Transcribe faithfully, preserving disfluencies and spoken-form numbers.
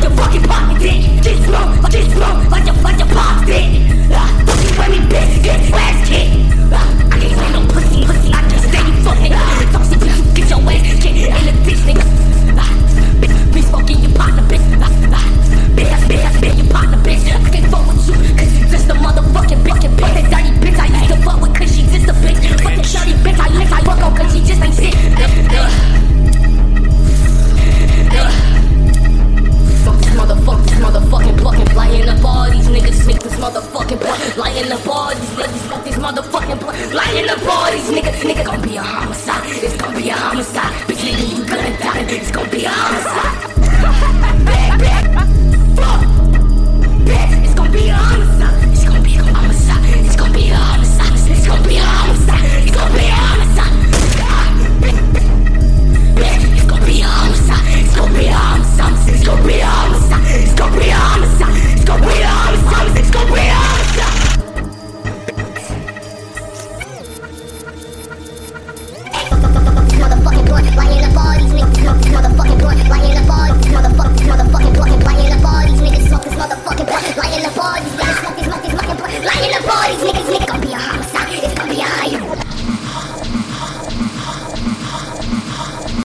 your fucking pocket dick. Get smoked, like get smoked, like your, like your pop dick. Ah, fucking with me, bitch, get your ass kicked. Ah, I can't stand no pussy, pussy, I can't stand you fucking. Tossy bitch, you get your ass kicked in the ditch, nigga. Ah, bitch, bitch, fucking your partner, bitch. Ah, ah, bitch, that's bitch, that's bitch, your partner, bitch. I can't fuck with you, cause you just a motherfucking bitch. Fucking bitch, that dirty bitch, I used to fuck with, cause she just a bitch. Fucking shorty bitch, I lick, I fuck on, cause she just ain't shit. Uh, uh. Motherfucking plucking, flying up all these niggas, sneak this motherfucking blood, lying up all these niggas, smoke this motherfucking blood, lying up all these niggas, nigga gon' be a homicide.